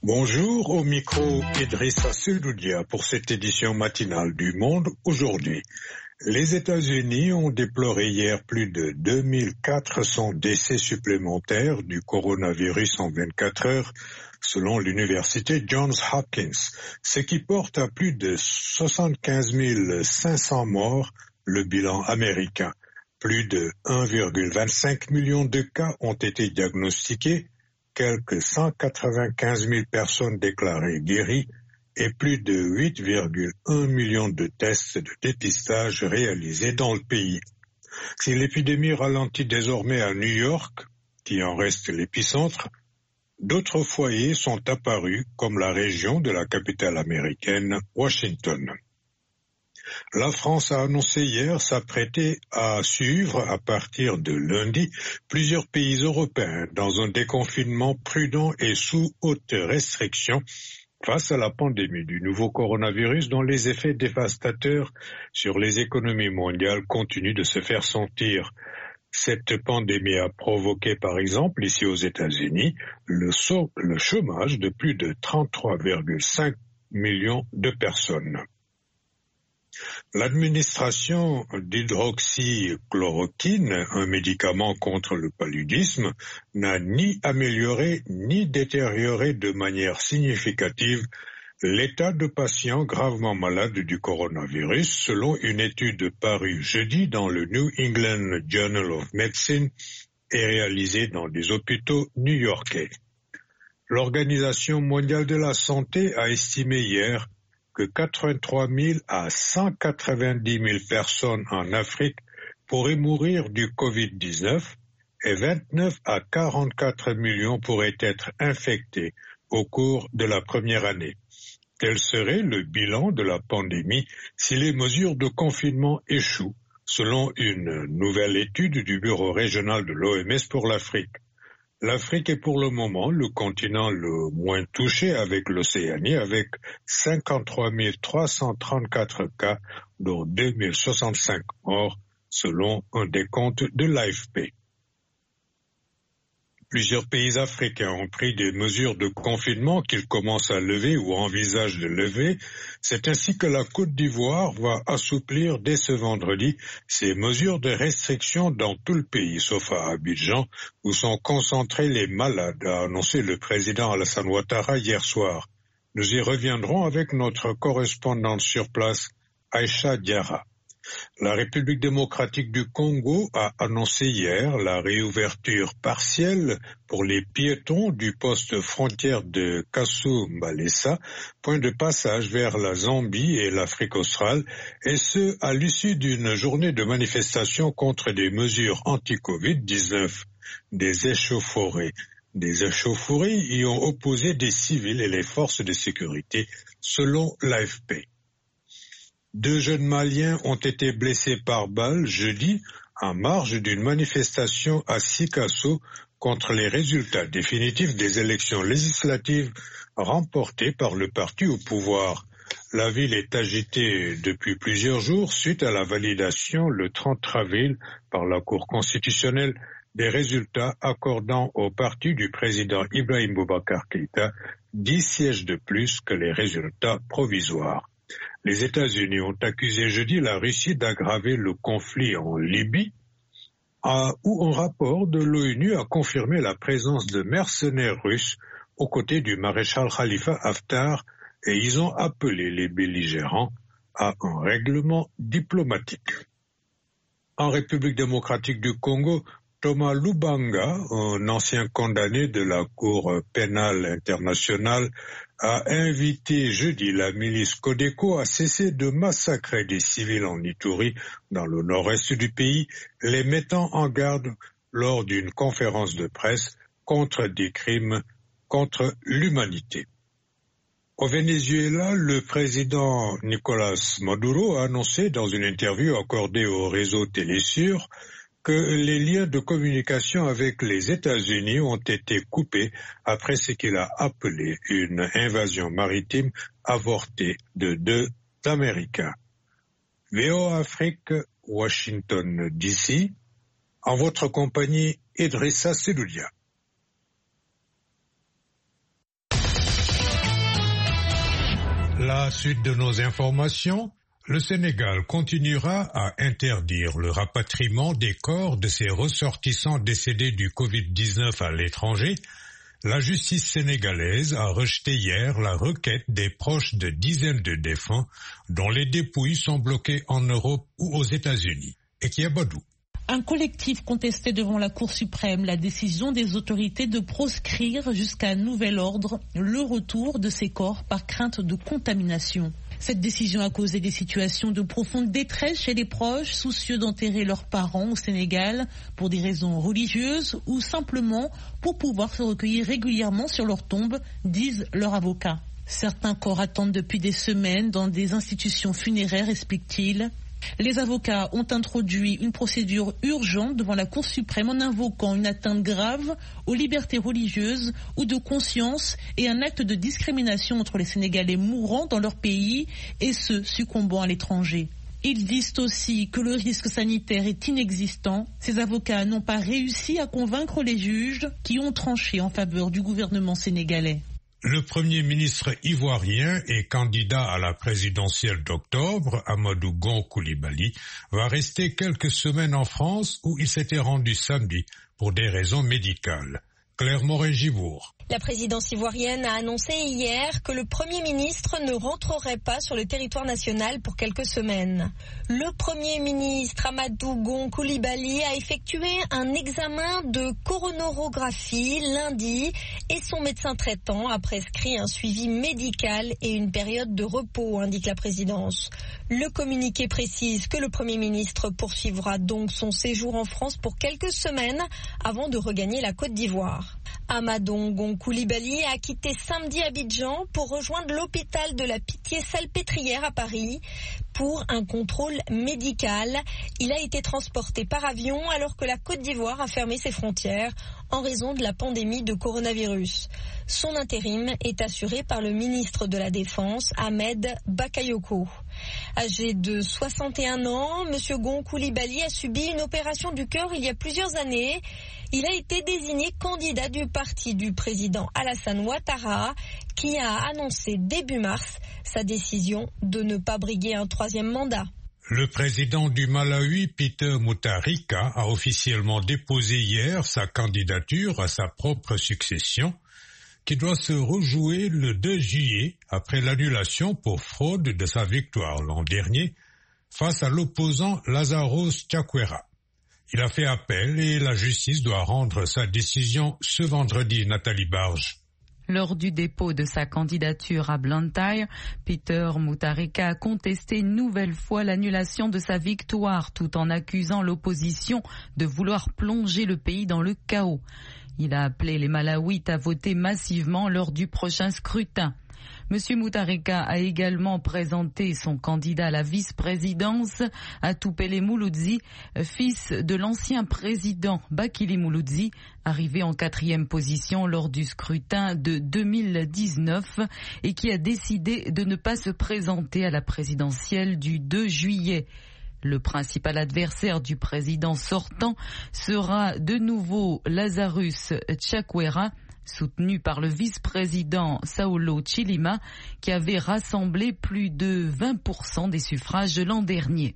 Bonjour, au micro Idrissa Seloudia pour cette édition matinale du Monde aujourd'hui. Les États-Unis ont déploré hier plus de 2400 décès supplémentaires du coronavirus en 24 heures, selon l'université Johns Hopkins, ce qui porte à plus de 75 500 morts le bilan américain. Plus de 1,25 million de cas ont été diagnostiqués, quelques 195 000 personnes déclarées guéries et plus de 8,1 millions de tests de dépistage réalisés dans le pays. Si l'épidémie ralentit désormais à New York, qui en reste l'épicentre, d'autres foyers sont apparus comme la région de la capitale américaine, Washington. La France a annoncé hier s'apprêter à suivre à partir de lundi plusieurs pays européens dans un déconfinement prudent et sous haute restriction face à la pandémie du nouveau coronavirus dont les effets dévastateurs sur les économies mondiales continuent de se faire sentir. Cette pandémie a provoqué, par exemple, ici aux États-Unis, le chômage de plus de 33,5 millions de personnes. L'administration d'hydroxychloroquine, un médicament contre le paludisme, n'a ni amélioré ni détérioré de manière significative l'état de patients gravement malades du coronavirus, selon une étude parue jeudi dans le New England Journal of Medicine et réalisée dans des hôpitaux new-yorkais. L'Organisation mondiale de la santé a estimé hier que 83 000 à 190 000 personnes en Afrique pourraient mourir du Covid-19 et 29 à 44 millions pourraient être infectés au cours de la première année. Tel serait le bilan de la pandémie si les mesures de confinement échouent, selon une nouvelle étude du Bureau régional de l'OMS pour l'Afrique. L'Afrique est pour le moment le continent le moins touché avec l'Océanie, avec 53 334 cas, dont 2065 morts, selon un décompte de l'AFP. Plusieurs pays africains ont pris des mesures de confinement qu'ils commencent à lever ou envisagent de lever. C'est ainsi que la Côte d'Ivoire va assouplir dès ce vendredi ces mesures de restriction dans tout le pays, sauf à Abidjan, où sont concentrés les malades, a annoncé le président Alassane Ouattara hier soir. Nous y reviendrons avec notre correspondante sur place, Aïcha Diarra. La République démocratique du Congo a annoncé hier la réouverture partielle pour les piétons du poste frontière de Kasumbalesa, point de passage vers la Zambie et l'Afrique australe, et ce, à l'issue d'une journée de manifestation contre des mesures anti-Covid-19. Des échauffourées y ont opposé des civils et les forces de sécurité, selon l'AFP. 2 jeunes Maliens ont été blessés par balle jeudi en marge d'une manifestation à Sikasso contre les résultats définitifs des élections législatives remportées par le parti au pouvoir. La ville est agitée depuis plusieurs jours suite à la validation le 30 avril par la Cour constitutionnelle des résultats accordant au parti du président Ibrahim Boubacar Keïta 10 sièges de plus que les résultats provisoires. Les États-Unis ont accusé jeudi la Russie d'aggraver le conflit en Libye, où un rapport de l'ONU a confirmé la présence de mercenaires russes aux côtés du maréchal Khalifa Haftar, et ils ont appelé les belligérants à un règlement diplomatique. En République démocratique du Congo, Thomas Lubanga, un ancien condamné de la Cour pénale internationale, a invité jeudi la milice Codeco à cesser de massacrer des civils en Ituri, dans le nord-est du pays, les mettant en garde lors d'une conférence de presse contre des crimes contre l'humanité. Au Venezuela, le président Nicolás Maduro a annoncé dans une interview accordée au réseau Télésur que les liens de communication avec les États-Unis ont été coupés après ce qu'il a appelé une invasion maritime avortée de 2 Américains. VOA Afrique, Washington DC, en votre compagnie, Idrissa Seloudia. La suite de nos informations. Le Sénégal continuera à interdire le rapatriement des corps de ses ressortissants décédés du Covid-19 à l'étranger. La justice sénégalaise a rejeté hier la requête des proches de dizaines de défunts dont les dépouilles sont bloquées en Europe ou aux États-Unis. Ekia Badou. Un collectif contestait devant la Cour suprême la décision des autorités de proscrire jusqu'à nouvel ordre le retour de ces corps par crainte de contamination. Cette décision a causé des situations de profonde détresse chez les proches, soucieux d'enterrer leurs parents au Sénégal pour des raisons religieuses ou simplement pour pouvoir se recueillir régulièrement sur leur tombe, disent leurs avocats. Certains corps attendent depuis des semaines dans des institutions funéraires, explique-t-il. Les avocats ont introduit une procédure urgente devant la Cour suprême en invoquant une atteinte grave aux libertés religieuses ou de conscience et un acte de discrimination entre les Sénégalais mourant dans leur pays et ceux succombant à l'étranger. Ils disent aussi que le risque sanitaire est inexistant. Ces avocats n'ont pas réussi à convaincre les juges qui ont tranché en faveur du gouvernement sénégalais. Le Premier ministre ivoirien et candidat à la présidentielle d'octobre, Amadou Gon Coulibaly, va rester quelques semaines en France où il s'était rendu samedi pour des raisons médicales. Claire Morin-Gibourg. La présidence ivoirienne a annoncé hier que le Premier ministre ne rentrerait pas sur le territoire national pour quelques semaines. Le Premier ministre Amadou Gon Coulibaly a effectué un examen de coronarographie lundi et son médecin traitant a prescrit un suivi médical et une période de repos, indique la présidence. Le communiqué précise que le Premier ministre poursuivra donc son séjour en France pour quelques semaines avant de regagner la Côte d'Ivoire. Amadou Gon Coulibaly a quitté samedi Abidjan pour rejoindre l'hôpital de la Pitié-Salpêtrière à Paris pour un contrôle médical. Il a été transporté par avion alors que la Côte d'Ivoire a fermé ses frontières en raison de la pandémie de coronavirus. Son intérim est assuré par le ministre de la Défense, Ahmed Bakayoko. Âgé de 61 ans, M. Gon Coulibaly a subi une opération du cœur il y a plusieurs années. Il a été désigné candidat du parti du président Alassane Ouattara, qui a annoncé début mars sa décision de ne pas briguer un troisième mandat. Le président du Malawi, Peter Mutharika, a officiellement déposé hier sa candidature à sa propre succession, qui doit se rejouer le 2 juillet après l'annulation pour fraude de sa victoire l'an dernier face à l'opposant Lazarus Chakwera. Il a fait appel et la justice doit rendre sa décision ce vendredi. Nathalie Barge. Lors du dépôt de sa candidature à Blantyre, Peter Mutharika a contesté une nouvelle fois l'annulation de sa victoire tout en accusant l'opposition de vouloir plonger le pays dans le chaos. Il a appelé les Malawites à voter massivement lors du prochain scrutin. M. Mutharika a également présenté son candidat à la vice-présidence, Atupele Muluzi, fils de l'ancien président Bakili Muluzi, arrivé en 4e position lors du scrutin de 2019 et qui a décidé de ne pas se présenter à la présidentielle du 2 juillet. Le principal adversaire du président sortant sera de nouveau Lazarus Chakwera, soutenu par le vice-président Saulo Chilima, qui avait rassemblé plus de 20% des suffrages l'an dernier.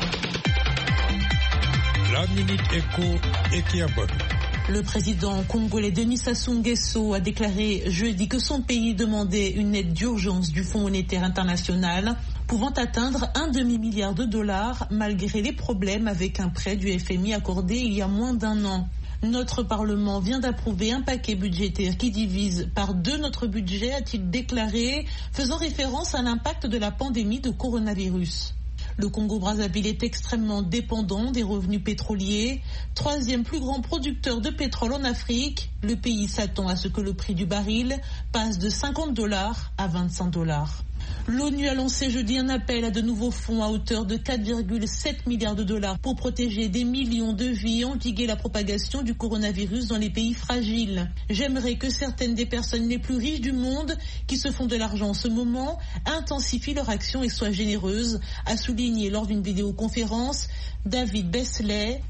La Minute Éco, Ekia Badou. Le président congolais Denis Sassou Nguesso a déclaré jeudi que son pays demandait une aide d'urgence du Fonds monétaire international pouvant atteindre $1 demi-milliard malgré les problèmes avec un prêt du FMI accordé il y a moins d'un an. Notre Parlement vient d'approuver un paquet budgétaire qui divise par 2 notre budget, a-t-il déclaré, faisant référence à l'impact de la pandémie de coronavirus. Le Congo-Brazzaville est extrêmement dépendant des revenus pétroliers. 3e plus grand producteur de pétrole en Afrique, le pays s'attend à ce que le prix du baril passe de $50 à $25. L'ONU a lancé jeudi un appel à de nouveaux fonds à hauteur de $4,7 milliards pour protéger des millions de vies et endiguer la propagation du coronavirus dans les pays fragiles. J'aimerais que certaines des personnes les plus riches du monde qui se font de l'argent en ce moment intensifient leur action et soient généreuses, a souligné lors d'une vidéoconférence David Beasley,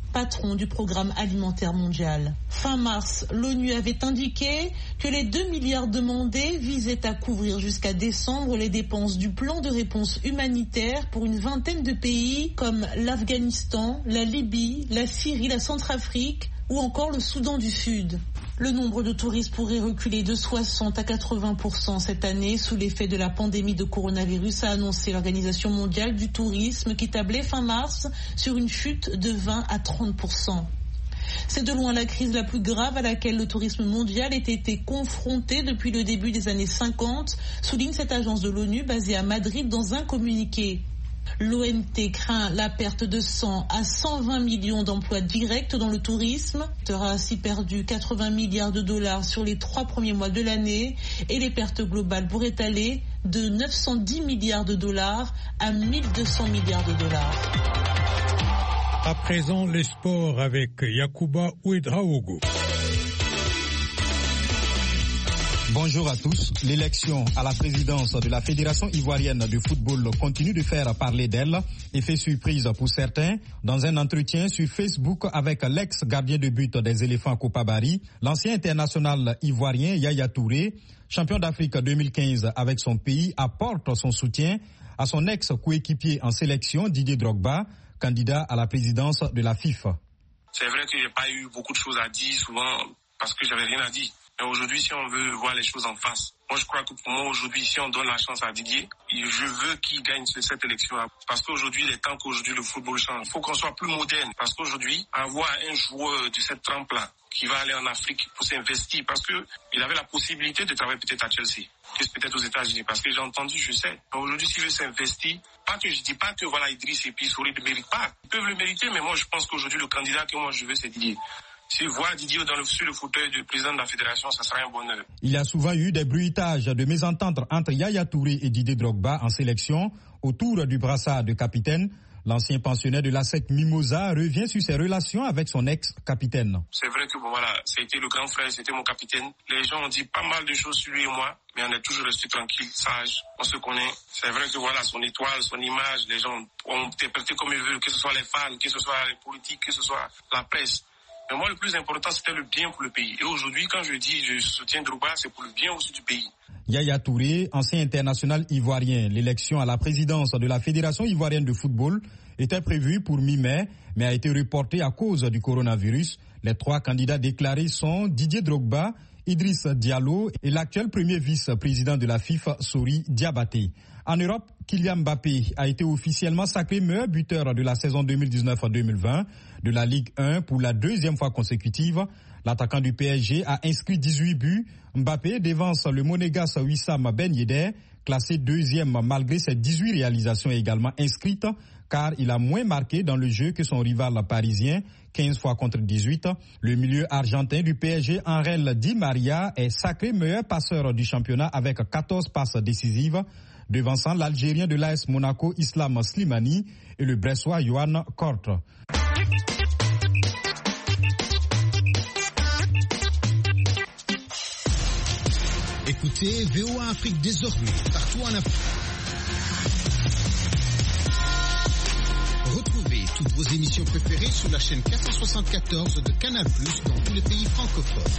patron du programme alimentaire mondial. Fin mars, l'ONU avait indiqué que les 2 milliards demandés visaient à couvrir jusqu'à décembre les dépenses du plan de réponse humanitaire pour une vingtaine de pays comme l'Afghanistan, la Libye, la Syrie, la Centrafrique ou encore le Soudan du Sud. Le nombre de touristes pourrait reculer de 60 à 80% cette année sous l'effet de la pandémie de coronavirus, a annoncé l'Organisation mondiale du tourisme qui tablait fin mars sur une chute de 20 à 30%. C'est de loin la crise la plus grave à laquelle le tourisme mondial ait été confronté depuis le début des années 50, souligne cette agence de l'ONU basée à Madrid dans un communiqué. L'OMT craint la perte de 100 à 120 millions d'emplois directs dans le tourisme. Il aura ainsi perdu 80 milliards de dollars sur les 3 premiers mois de l'année et les pertes globales pourraient aller de 910 milliards de dollars à 1200 milliards de dollars. À présent, les sports avec Yacouba Ouedraogo. Bonjour à tous. L'élection à la présidence de la Fédération ivoirienne de football continue de faire parler d'elle. Effet surprise pour certains. Dans un entretien sur Facebook avec l'ex-gardien de but des éléphants Kopabari, l'ancien international ivoirien Yaya Touré, champion d'Afrique 2015 avec son pays, apporte son soutien à son ex-coéquipier en sélection Didier Drogba, candidat à la présidence de la FIFA. C'est vrai que j'ai pas eu beaucoup de choses à dire souvent parce que j'avais rien à dire. Mais aujourd'hui, si on veut voir les choses en face, moi je crois que pour moi aujourd'hui, si on donne la chance à Didier, je veux qu'il gagne cette élection-là. Parce qu'aujourd'hui, il est temps qu'aujourd'hui le football change. Il faut qu'on soit plus moderne. Parce qu'aujourd'hui, avoir un joueur de cette trempe-là qui va aller en Afrique pour s'investir, parce que il avait la possibilité de travailler peut-être à Chelsea, peut-être aux États-Unis, parce que j'ai entendu, je sais. Aujourd'hui, s'il veut s'investir, pas que je dis pas que voilà Idriss et puis Souri ne méritent pas. Ils peuvent le mériter, mais moi je pense qu'aujourd'hui le candidat que moi je veux, c'est Didier. Si voir Didier sur le fauteuil du président de la fédération, ça sera un bonheur. Il y a souvent eu des bruitages de mésentente entre Yaya Touré et Didier Drogba en sélection autour du brassard de capitaine. L'ancien pensionnaire de l'ASEC Mimosa revient sur ses relations avec son ex-capitaine. C'est vrai que voilà, c'était le grand frère, c'était mon capitaine. Les gens ont dit pas mal de choses sur lui et moi, mais on est toujours resté tranquille, sage, on se connaît. C'est vrai que voilà, son étoile, son image, les gens ont interprété comme ils veulent, que ce soit les fans, que ce soit les politiques, que ce soit la presse. Mais moi, le plus important, c'était le bien pour le pays. Et aujourd'hui, quand je dis je soutiens Drogba, c'est pour le bien aussi du pays. Yaya Touré, ancien international ivoirien, l'élection à la présidence de la Fédération ivoirienne de football était prévue pour mi-mai, mais a été reportée à cause du coronavirus. Les 3 candidats déclarés sont Didier Drogba, Idriss Diallo et l'actuel premier vice-président de la FIFA, Souri Diabaté. En Europe, Kylian Mbappé a été officiellement sacré meilleur buteur de la saison 2019-2020 de la Ligue 1 pour la 2e fois consécutive. L'attaquant du PSG a inscrit 18 buts. Mbappé devance le Monégasque Wissam Ben Yedder, classé 2e malgré ses 18 réalisations également inscrites, car il a moins marqué dans le jeu que son rival parisien, 15 fois contre 18. Le milieu argentin du PSG, Angel Di Maria, est sacré meilleur passeur du championnat avec 14 passes décisives, devançant l'Algérien de l'AS Monaco Islam Slimani et le Bressois Yohan Kortre. Écoutez VOA Afrique désormais partout en Afrique. Retrouvez toutes vos émissions préférées sur la chaîne 474 de Canal+ dans tous les pays francophones.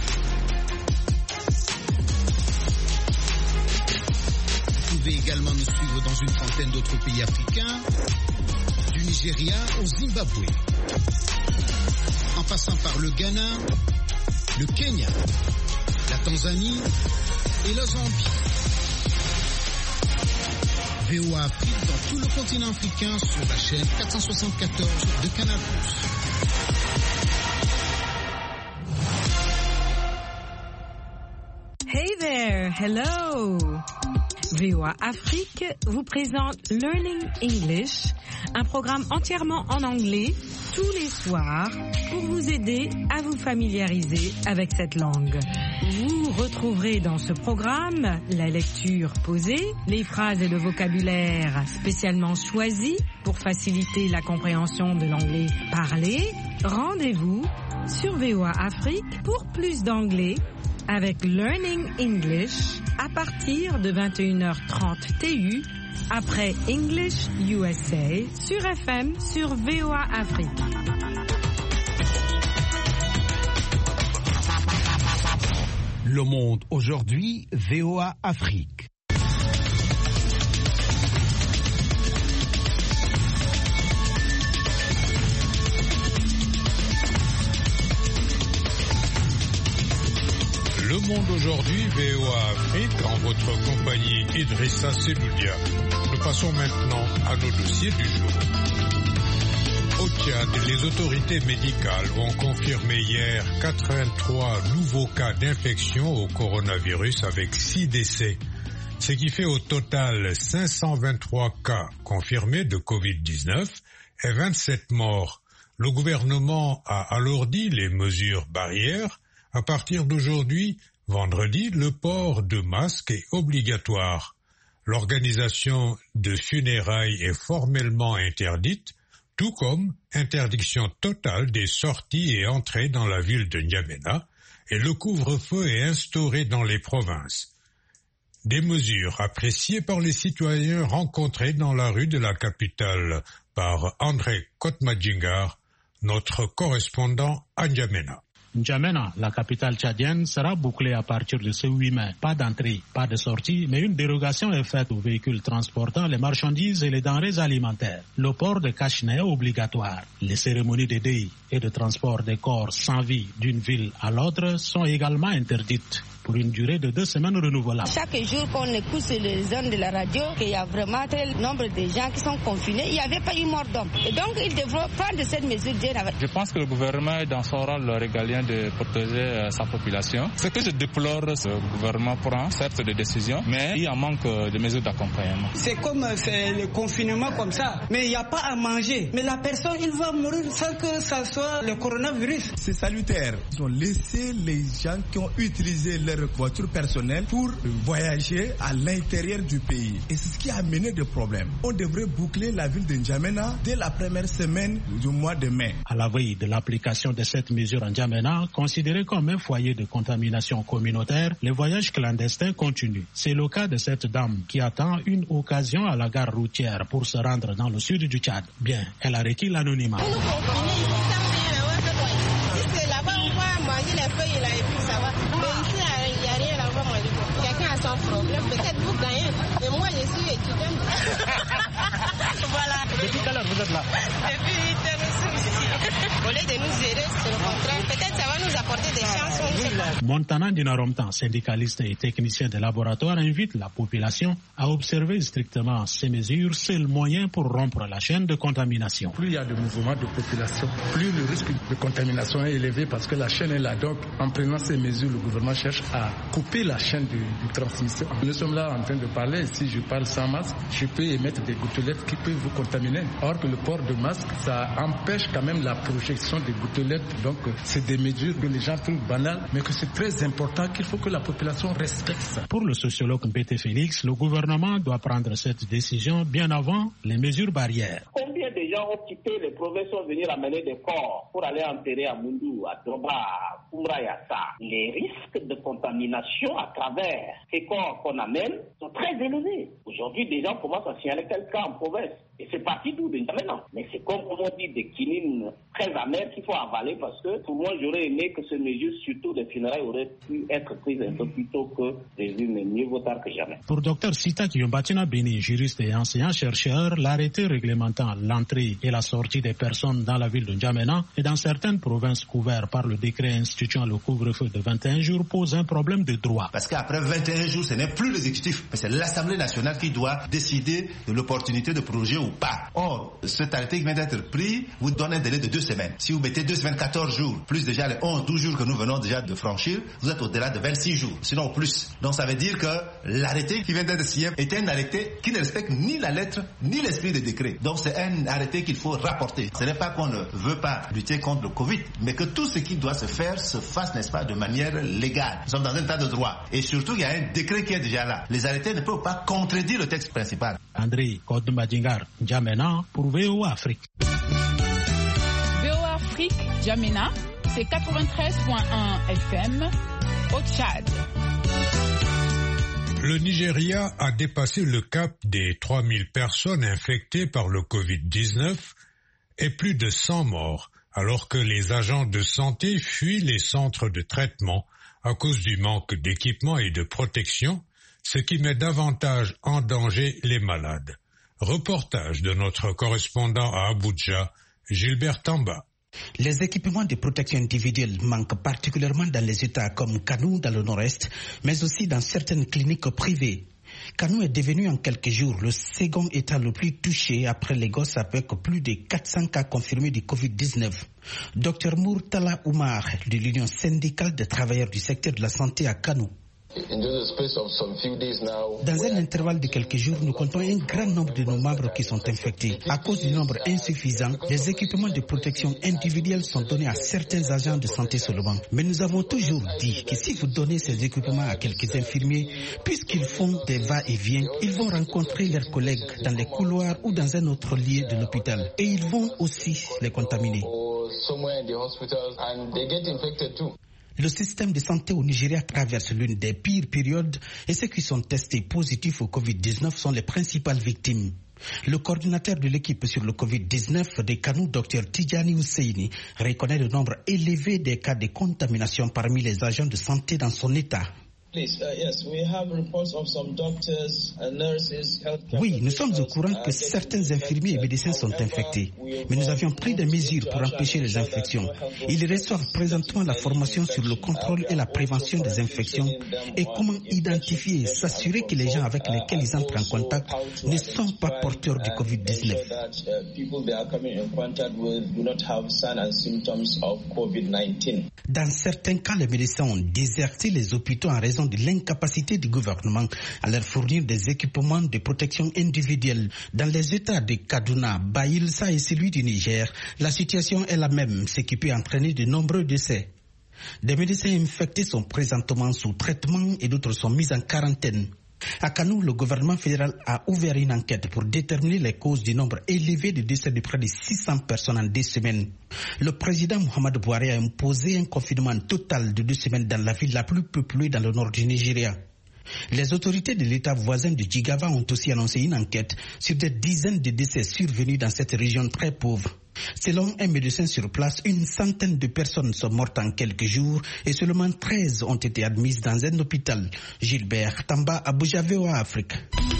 Vous pouvez également nous suivre dans une trentaine d'autres pays africains, du Nigeria au Zimbabwe, en passant par le Ghana, le Kenya, la Tanzanie et la Zambie. VOA Afrique dans tout le continent africain sur la chaîne 474 de Canal+. Hey there, hello. VOA Afrique vous présente Learning English, un programme entièrement en anglais tous les soirs pour vous aider à vous familiariser avec cette langue. Vous retrouverez dans ce programme la lecture posée, les phrases et le vocabulaire spécialement choisis pour faciliter la compréhension de l'anglais parlé. Rendez-vous sur VOA Afrique pour plus d'anglais avec Learning English à partir de 21h30 TU après English USA sur FM sur VOA Afrique. Le Monde aujourd'hui, VOA Afrique. Le Monde aujourd'hui, VOA Afrique, en votre compagnie Idrissa Seloudia. Nous passons maintenant à nos dossiers du jour. Au Tchad, les autorités médicales ont confirmé hier 83 nouveaux cas d'infection au coronavirus avec 6 décès, ce qui fait au total 523 cas confirmés de Covid-19 et 27 morts. Le gouvernement a alourdi les mesures barrières. À partir d'aujourd'hui, vendredi, le port de masques est obligatoire. L'organisation de funérailles est formellement interdite, tout comme interdiction totale des sorties et entrées dans la ville de N'Djamena, et le couvre-feu est instauré dans les provinces. Des mesures appréciées par les citoyens rencontrés dans la rue de la capitale par André Kotmadjingar, notre correspondant à N'Djamena. N'Djamena, la capitale tchadienne, sera bouclée à partir de ce 8 mai. Pas d'entrée, pas de sortie, mais une dérogation est faite aux véhicules transportant les marchandises et les denrées alimentaires. Le port de cache-nez est obligatoire. Les cérémonies de deuil et de transport des corps sans vie d'une ville à l'autre sont également interdites pour une durée de 2 semaines renouvelables. Chaque jour qu'on écoute sur les zones de la radio qu'il y a vraiment tel nombre de gens qui sont confinés, il n'y avait pas eu mort d'homme. Et donc ils devront prendre cette mesure. Je pense que le gouvernement est dans son rôle régalien de protéger sa population. Ce que je déplore, le gouvernement prend certes des décisions, mais il y a un manque de mesures d'accompagnement. C'est comme le confinement comme ça, mais il n'y a pas à manger. Mais la personne, il va mourir sans que ça soit le coronavirus. C'est salutaire. Ils ont laissé les gens qui ont utilisé leur voiture personnelle pour voyager à l'intérieur du pays. Et c'est ce qui a amené des problèmes. On devrait boucler la ville de N'Djamena dès la première semaine du mois de mai. À la veille de l'application de cette mesure en N'Djamena, considéré comme un foyer de contamination communautaire, les voyages clandestins continuent. C'est le cas de cette dame qui attend une occasion à la gare routière pour se rendre dans le sud du Tchad. Bien, elle a requis l'anonymat. Peut-être vous gagnez, mais moi je suis étudiante. Voilà. Depuis quelle heure vous êtes là? Depuis 8 heures, nous sommes ici. Au lieu de nous aider, c'est le contraire. Peut-être ça va nous apporter des chances. Montana Dinaromtan, syndicaliste et technicien de laboratoire, invite la population à observer strictement ces mesures. C'est le moyen pour rompre la chaîne de contamination. Plus il y a de mouvements de population, plus le risque de contamination est élevé parce que la chaîne est là. Donc, en prenant ces mesures, le gouvernement cherche à couper la chaîne de transmission. Nous sommes là en train de parler. Si je parle sans masque, je peux émettre des gouttelettes qui peuvent vous contaminer. Or que le port de masque, ça empêche quand même la projection des gouttelettes. Donc, c'est des mesures que les gens trouvent banales, mais que c'est très important qu'il faut que la population respecte ça. Pour le sociologue Mbete Félix, le gouvernement doit prendre cette décision bien avant les mesures barrières. Combien de gens ont quitté les provinces pour venir amener des corps pour aller enterrer à Moundou, à Droba, à Koumra et à Sa? Les risques de contamination à travers ces corps qu'on amène sont très élevés. Aujourd'hui, des gens commencent à signaler quelques cas en province. Et c'est parti d'où déjà maintenant. Mais c'est comme on dit, des quinines très amères qu'il faut avaler parce que pour moi, j'aurais aimé que ces mesures, surtout des funérailles, auraient pu être prises un peu plus tôt que prévu, mais mieux vaut tard que jamais. Pour Dr Sita Kiyombatina Beni, juriste et enseignant-chercheur, l'arrêté réglementant l'entrée et la sortie des personnes dans la ville de N'Djamena et dans certaines provinces couvertes par le décret instituant le couvre-feu de 21 jours pose un problème de droit. Parce qu'après 21 jours, ce n'est plus l'exécutif, mais c'est l'Assemblée nationale qui doit décider de l'opportunité de projet ou pas. Or, cet arrêté qui vient d'être pris vous donne un délai de 2 semaines. Si vous mettez 2 semaines, 14 jours, plus déjà les 11-12 jours que nous venons déjà de franchir, vous êtes au-delà de 26 jours, sinon au plus. Donc ça veut dire que l'arrêté qui vient d'être signé est un arrêté qui ne respecte ni la lettre ni l'esprit des décrets. Donc c'est un arrêté qu'il faut rapporter. Ce n'est pas qu'on ne veut pas lutter contre le Covid, mais que tout ce qui doit se faire se fasse, n'est-ce pas, de manière légale. Nous sommes dans un état de droit. Et surtout, il y a un décret qui est déjà là. Les arrêtés ne peuvent pas contredire le texte principal. André Kodmadjingar, N'Djamena pour VOA Afrique. VOA Afrique, N'Djamena, c'est 93.1 FM au Tchad. Le Nigeria a dépassé le cap des 3000 personnes infectées par le Covid-19 et plus de 100 morts, alors que les agents de santé fuient les centres de traitement à cause du manque d'équipement et de protection, ce qui met davantage en danger les malades. Reportage de notre correspondant à Abuja, Gilbert Tamba. Les équipements de protection individuelle manquent particulièrement dans les États comme Kano dans le nord-est, mais aussi dans certaines cliniques privées. Kano est devenu en quelques jours le second État le plus touché après Lagos avec plus de 400 cas confirmés du Covid-19. Dr Murtala Umar de l'Union syndicale des travailleurs du secteur de la santé à Kano. Dans un intervalle de quelques jours, nous comptons un grand nombre de nos membres qui sont infectés. À cause du nombre insuffisant, les équipements de protection individuelle sont donnés à certains agents de santé seulement. Mais nous avons toujours dit que si vous donnez ces équipements à quelques infirmiers, puisqu'ils font des va-et-vient, ils vont rencontrer leurs collègues dans les couloirs ou dans un autre lieu de l'hôpital. Et ils vont aussi les contaminer. Le système de santé au Nigeria traverse l'une des pires périodes et ceux qui sont testés positifs au Covid-19 sont les principales victimes. Le coordinateur de l'équipe sur le Covid-19 de Kano, Dr Tijani Husseini, reconnaît le nombre élevé des cas de contamination parmi les agents de santé dans son État. Oui, nous sommes au courant que certains infirmiers et médecins sont infectés, mais nous avions pris des mesures pour empêcher les infections. Ils reçoivent présentement la formation sur le contrôle et la prévention des infections et comment identifier et s'assurer que les gens avec lesquels ils entrent en contact ne sont pas porteurs du Covid-19. Dans certains cas, les médecins ont déserté les hôpitaux en raison de l'incapacité du gouvernement à leur fournir des équipements de protection individuelle. Dans les États de Kaduna, Bayelsa et celui du Niger, la situation est la même, ce qui peut entraîner de nombreux décès. Des médecins infectés sont présentement sous traitement et d'autres sont mis en quarantaine. À Kano, le gouvernement fédéral a ouvert une enquête pour déterminer les causes du nombre élevé de décès de près de 600 personnes en 2 semaines. Le président Muhammadu Buhari a imposé un confinement total de 2 semaines dans la ville la plus peuplée dans le nord du Nigeria. Les autorités de l'État voisin de Jigawa ont aussi annoncé une enquête sur des dizaines de décès survenus dans cette région très pauvre. Selon un médecin sur place, une centaine de personnes sont mortes en quelques jours et seulement 13 ont été admises dans un hôpital. Gilbert Tamba, Abuja, VOA Afrique.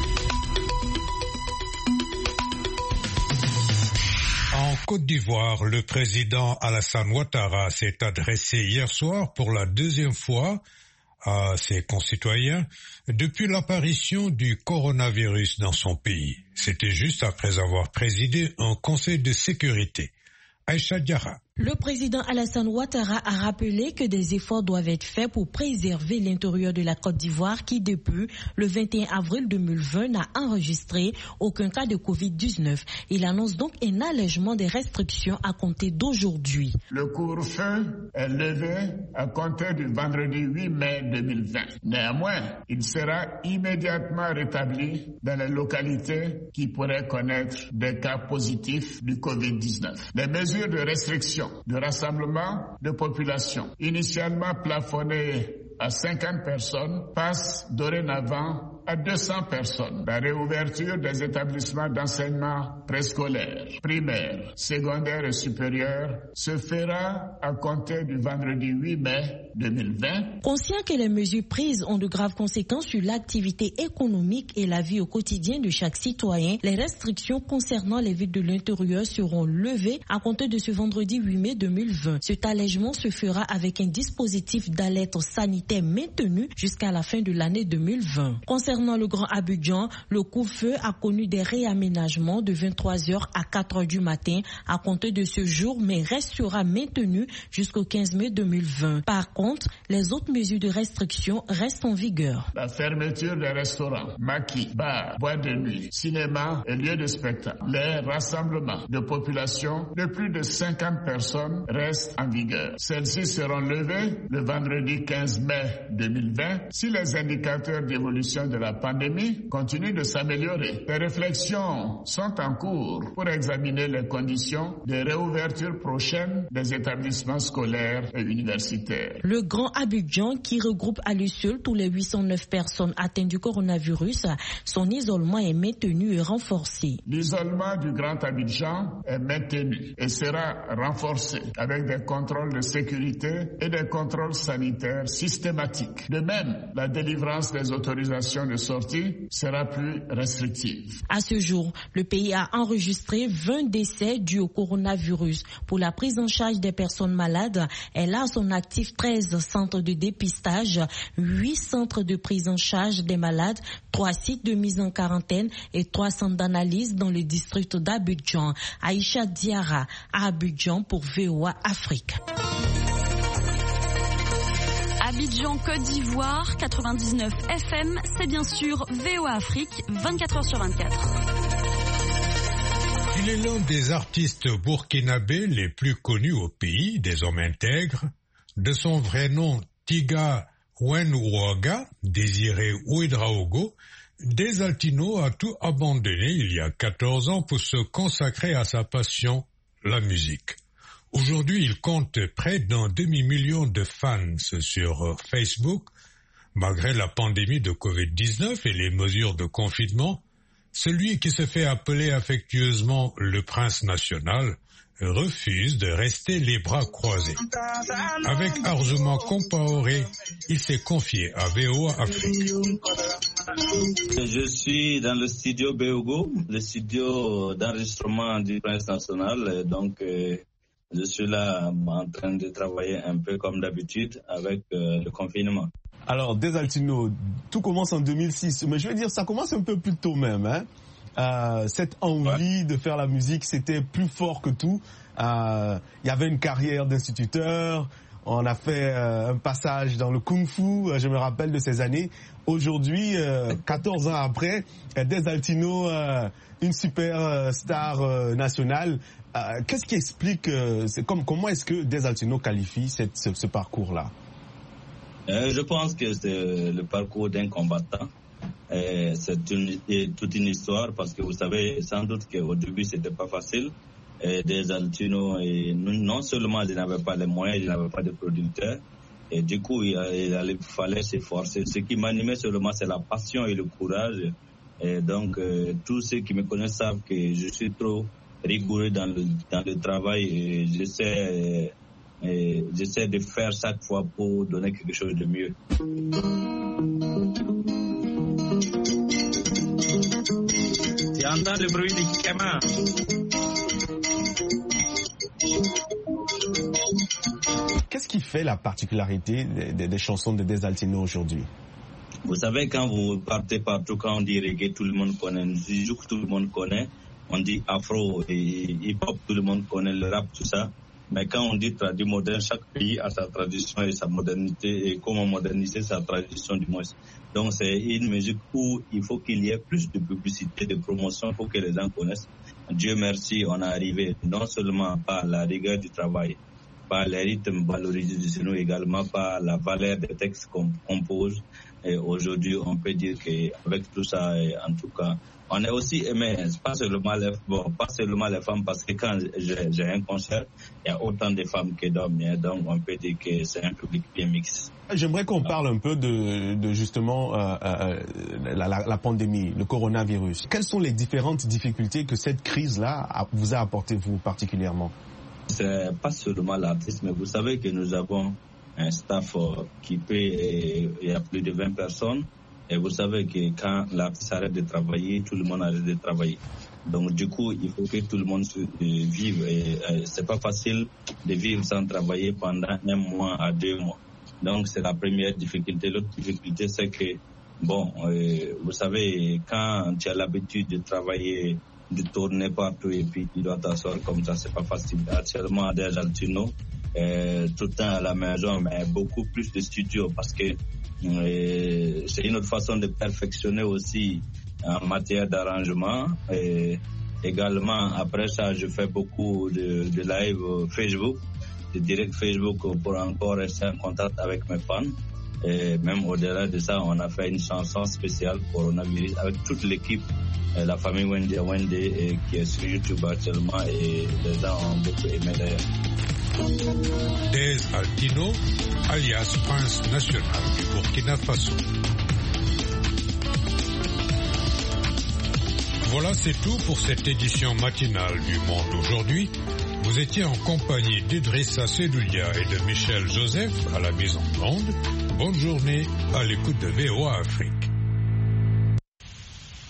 En Côte d'Ivoire, le président Alassane Ouattara s'est adressé hier soir pour la 2e fois à ses concitoyens depuis l'apparition du coronavirus dans son pays. C'était juste après avoir présidé un conseil de sécurité. Aïcha Diarra. Le président Alassane Ouattara a rappelé que des efforts doivent être faits pour préserver l'intérieur de la Côte d'Ivoire qui, depuis le 21 avril 2020, n'a enregistré aucun cas de Covid-19. Il annonce donc un allègement des restrictions à compter d'aujourd'hui. Le couvre-feu est levé à compter du vendredi 8 mai 2020. Néanmoins, il sera immédiatement rétabli dans les localités qui pourraient connaître des cas positifs du Covid-19. Les mesures de restriction de rassemblement de population, initialement plafonnées à 50 personnes, passe dorénavant à 200 personnes. La réouverture des établissements d'enseignement préscolaire, primaire, secondaire et supérieur se fera à compter du vendredi 8 mai 2020. Conscient que les mesures prises ont de graves conséquences sur l'activité économique et la vie au quotidien de chaque citoyen, les restrictions concernant les villes de l'intérieur seront levées à compter de ce vendredi 8 mai 2020. Cet allègement se fera avec un dispositif d'alerte sanitaire maintenu jusqu'à la fin de l'année 2020. Concernant le Grand Abidjan, le couvre-feu a connu des réaménagements de 23h à 4h du matin à compter de ce jour, mais restera maintenu jusqu'au 15 mai 2020. Par contre, les autres mesures de restriction restent en vigueur. La fermeture des restaurants, maquis, bars, boîtes de nuit, cinéma et lieux de spectacle. Les rassemblements de population de plus de 50 personnes restent en vigueur. Celles-ci seront levées le vendredi 15 mai 2020 si les indicateurs d'évolution de la pandémie continue de s'améliorer. Des réflexions sont en cours pour examiner les conditions de réouverture prochaine des établissements scolaires et universitaires. Le Grand Abidjan, qui regroupe à lui seul tous les 809 personnes atteintes du coronavirus, son isolement est maintenu et renforcé. L'isolement du Grand Abidjan est maintenu et sera renforcé avec des contrôles de sécurité et des contrôles sanitaires systématiques. De même, la délivrance des autorisations de sortie sera plus restrictive. À ce jour, le pays a enregistré 20 décès dus au coronavirus. Pour la prise en charge des personnes malades, elle a à son actif 13 centres de dépistage, 8 centres de prise en charge des malades, 3 sites de mise en quarantaine et 3 centres d'analyse dans le district d'Abidjan. Aïcha Diarra à Abidjan pour VOA Afrique. Abidjan, Côte d'Ivoire, 99 FM, c'est bien sûr VOA Afrique, 24h sur 24. Il est l'un des artistes burkinabés les plus connus au pays, des hommes intègres. De son vrai nom, Tiga Wenouaga, désiré Ouedraogo, Desaltino a tout abandonné il y a 14 ans pour se consacrer à sa passion, la musique. Aujourd'hui, il compte près d'un demi-million de fans sur Facebook. Malgré la pandémie de Covid-19 et les mesures de confinement, celui qui se fait appeler affectueusement le prince national refuse de rester les bras croisés. Avec Arjuma Compaoré, il s'est confié à VOA Afrique. Je suis dans le studio Beogo, le studio d'enregistrement du prince national, donc je suis là en train de travailler un peu comme d'habitude avec le confinement. Alors, Desaltino, tout commence en 2006, mais je veux dire, ça commence un peu plus tôt même. Hein? Cette envie de faire la musique, c'était plus fort que tout. Il y avait une carrière d'instituteur, on a fait un passage dans le kung-fu, je me rappelle de ces années. Aujourd'hui, 14 ans après, Desaltino, une super star nationale. Qu'est-ce qui explique, comment est-ce que Desaltino qualifie ce parcours-là? Je pense que c'est le parcours d'un combattant. C'est toute une histoire parce que vous savez sans doute qu'au début c'était pas facile. Desaltino, non seulement il n'avait pas les moyens, il n'avait pas de producteurs. Et du coup, il fallait s'efforcer. Ce qui m'animait seulement, c'est la passion et le courage. Et donc, tous ceux qui me connaissent savent que je suis trop rigoureux dans le travail et j'essaie de faire chaque fois pour donner quelque chose de mieux. Tu entends le bruit du camin? Qu'est-ce qui fait la particularité des chansons de Desaltino aujourd'hui? Vous savez, quand vous partez partout, quand on dit reggae, tout le monde connaît. Zouk, tout le monde connaît. On dit afro et hip-hop, tout le monde connaît le rap, tout ça. Mais quand on dit traduit moderne, chaque pays a sa tradition et sa modernité et comment moderniser sa tradition du moins. Donc c'est une musique où il faut qu'il y ait plus de publicité, de promotion pour que les gens connaissent. Dieu merci, on est arrivé non seulement par la rigueur du travail, par les rythmes valorisés de nous, également par la valeur des textes qu'on compose. Et aujourd'hui, on peut dire qu'avec tout ça, en tout cas, on est aussi aimé, pas seulement les femmes, parce que quand j'ai un concert, il y a autant de femmes que d'hommes, donc on peut dire que c'est un public bien mixte. J'aimerais qu'on parle un peu de justement la pandémie, le coronavirus. Quelles sont les différentes difficultés que cette crise-là vous a apporté, vous, particulièrement? C'est pas seulement l'artiste, mais vous savez que nous avons un staff qui peut, il y a plus de 20 personnes. Et vous savez que quand l'artiste arrête de travailler, tout le monde arrête de travailler. Donc du coup, il faut que tout le monde vive. Et c'est pas facile de vivre sans travailler pendant 1 mois à 2 mois. Donc c'est la première difficulté. L'autre difficulté, c'est que, vous savez, quand tu as l'habitude de travailler, de tourner partout et puis tu dois t'asseoir comme ça, c'est pas facile. Actuellement, à Desaltino, tout le temps à la maison, mais beaucoup plus de studios parce que c'est une autre façon de perfectionner aussi en matière d'arrangement. Et également, après ça, je fais beaucoup de live Facebook, de direct Facebook pour encore rester en contact avec mes fans. Et même au-delà de ça, on a fait une chanson spéciale coronavirus avec toute l'équipe, la famille Wende qui est sur YouTube actuellement et les gens ont beaucoup aimé d'ailleurs. Des Altino, alias Prince National du Burkina Faso. Voilà, c'est tout pour cette édition matinale du Monde aujourd'hui. Vous étiez en compagnie d'Idrissa Sedoulia et de Michel Joseph à la mise en onde. Bonne journée à l'écoute de VOA Afrique.